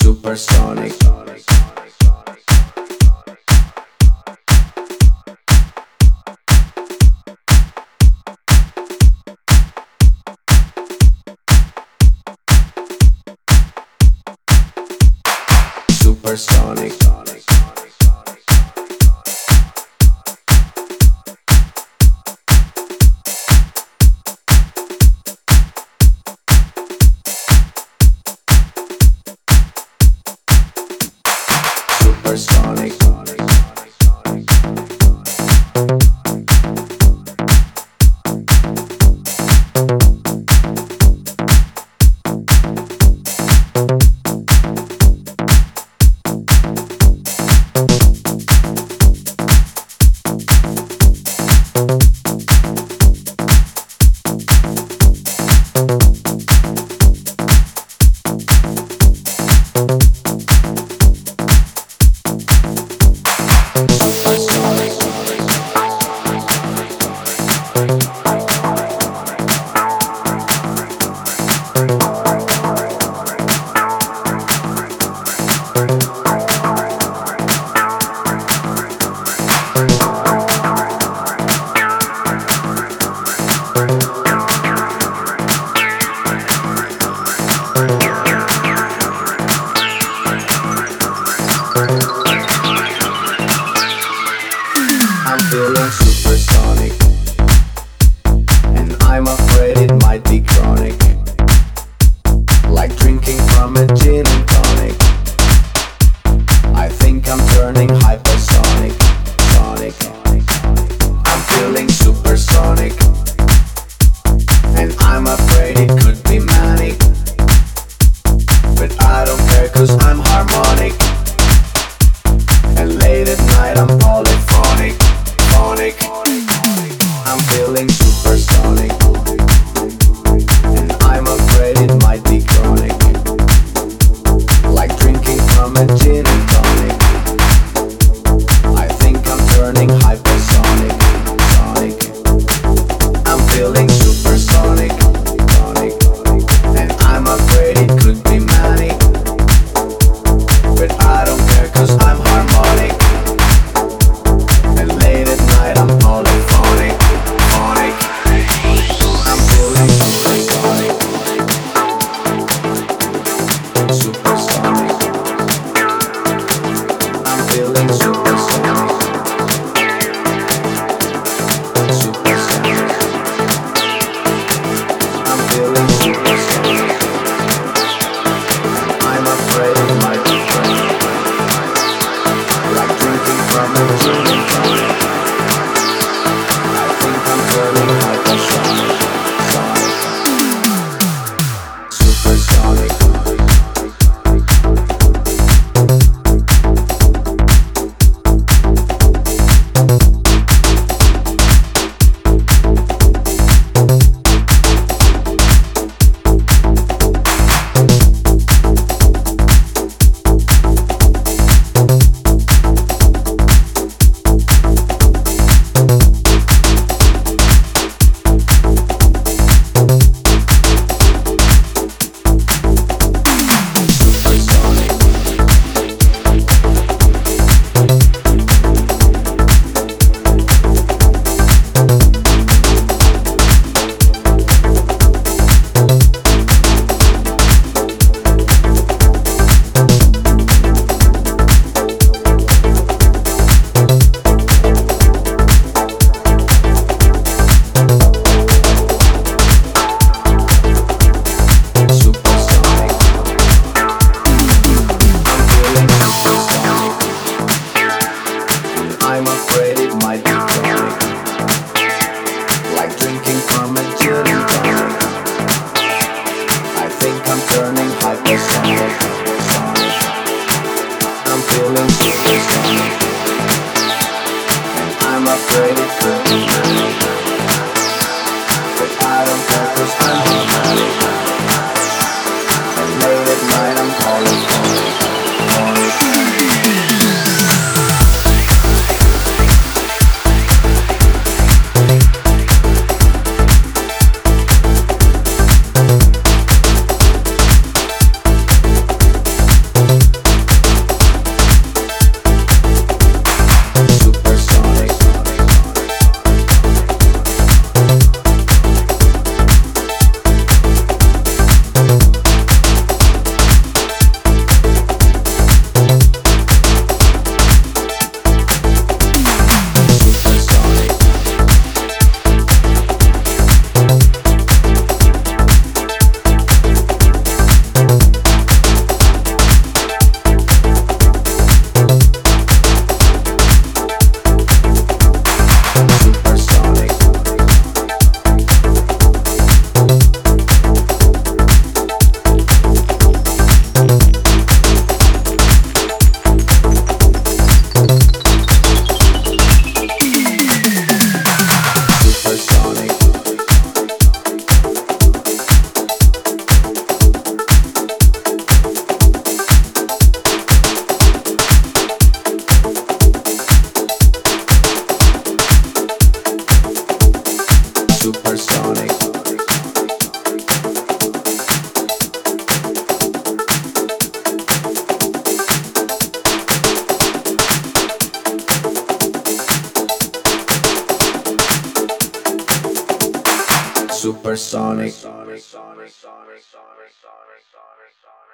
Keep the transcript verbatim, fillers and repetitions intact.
Supersonic. Supersonic. Supersonic. I'm feeling supersonic, and I'm afraid it might be chronic, like drinking from a gin and tonic. I think I'm turning hypersonic, sonic. I'm feeling supersonic, and I'm afraid it could be manic, but I don't care 'cause I'm harmonic, and late at night I'm polyphonic. I'm feeling supersonic, and I'm afraid it might be chronic, like drinking from a gin and tonic. I think I'm turning hypersonic, sonic. I'm feeling supersonic, sonic, and I'm afraid it could be manic, but I supersonic.